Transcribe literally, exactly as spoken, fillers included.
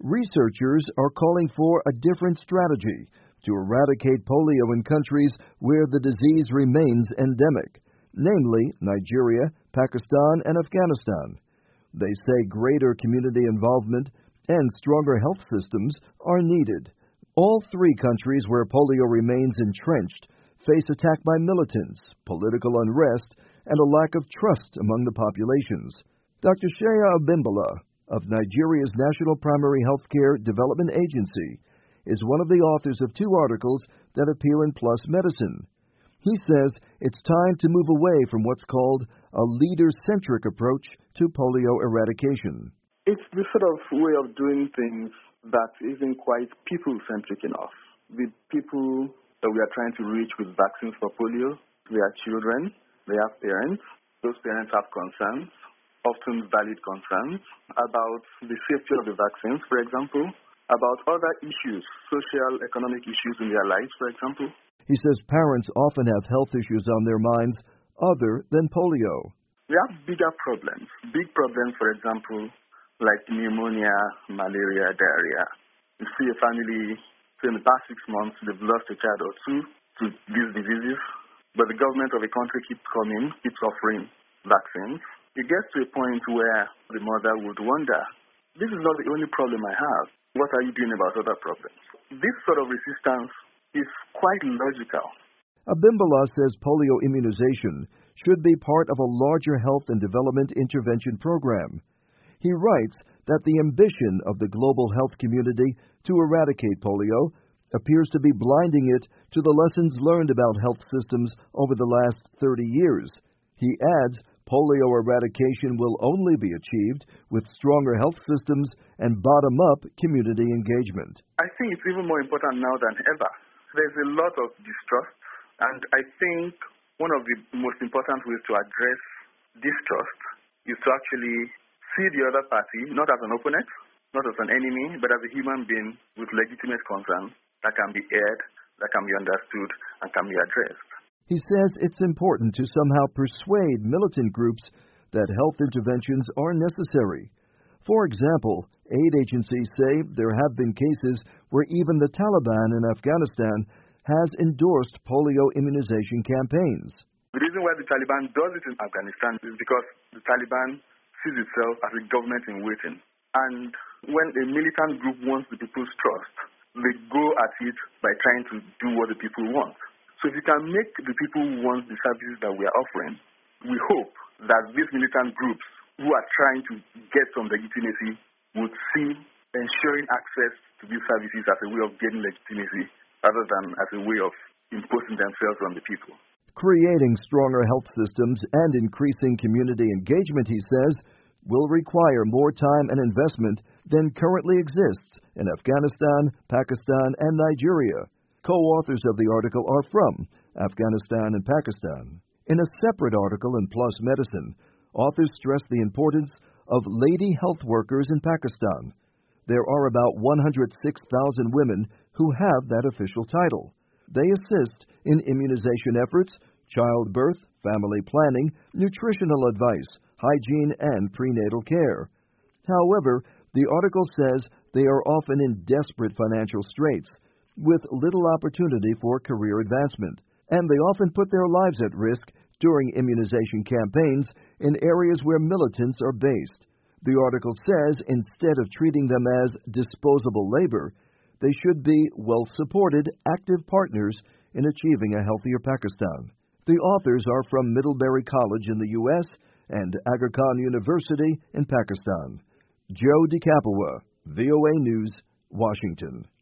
Researchers are calling for a different strategy to eradicate polio in countries where the disease remains endemic, namely Nigeria, Pakistan, and Afghanistan. They say greater community involvement and stronger health systems are needed. All three countries where polio remains entrenched face attack by militants, political unrest, and a lack of trust among the populations. Doctor Shea Abimbola of Nigeria's National Primary Healthcare Development Agency is one of the authors of two articles that appear in PLOS Medicine. He says it's time to move away from what's called a leader-centric approach to polio eradication. It's the sort of way of doing things that isn't quite people-centric enough. The people that we are trying to reach with vaccines for polio, they are children, they have parents. Those parents have concerns, often valid concerns, about the safety of the vaccines, for example, about other issues, social, economic issues in their lives, for example. He says parents often have health issues on their minds other than polio. We have bigger problems. Big problems, for example, like pneumonia, malaria, diarrhea. You see a family, say in the past six months, they've lost a child or two to these diseases, but the government of the country keeps coming, keeps offering vaccines. It gets to a point where the mother would wonder, this is not the only problem I have. What are you doing about other problems? This sort of resistance is quite logical. Abimbola says polio immunization should be part of a larger health and development intervention program. He writes that the ambition of the global health community to eradicate polio appears to be blinding it to the lessons learned about health systems over the last thirty years. He adds polio eradication will only be achieved with stronger health systems and bottom-up community engagement. I think it's even more important now than ever. There's a lot of distrust, and I think one of the most important ways to address distrust is to actually see the other party not as an opponent, not as an enemy, but as a human being with legitimate concerns that can be aired, that can be understood, and can be addressed. He says it's important to somehow persuade militant groups that health interventions are necessary. For example, aid agencies say there have been cases where even the Taliban in Afghanistan has endorsed polio immunization campaigns. The reason why the Taliban does it in Afghanistan is because the Taliban sees itself as a government in waiting. And when a militant group wants the people's trust, they go at it by trying to do what the people want. So if you can make the people who want the services that we are offering, we hope that these militant groups who are trying to get some legitimacy would see ensuring access to these services as a way of gaining legitimacy rather than as a way of imposing themselves on the people. Creating stronger health systems and increasing community engagement, he says, will require more time and investment than currently exists in Afghanistan, Pakistan, and Nigeria. Co-authors of the article are from Afghanistan and Pakistan. In a separate article in PLOS Medicine, authors stress the importance of lady health workers in Pakistan. There are about one hundred six thousand women who have that official title. They assist in immunization efforts, childbirth, family planning, nutritional advice, hygiene, and prenatal care. However, the article says they are often in desperate financial straits, with little opportunity for career advancement, and they often put their lives at risk during immunization campaigns in areas where militants are based. The article says instead of treating them as disposable labor, they should be well-supported, active partners in achieving a healthier Pakistan. The authors are from Middlebury College in the U S and Aga Khan University in Pakistan. Joe DeCapua, V O A News, Washington.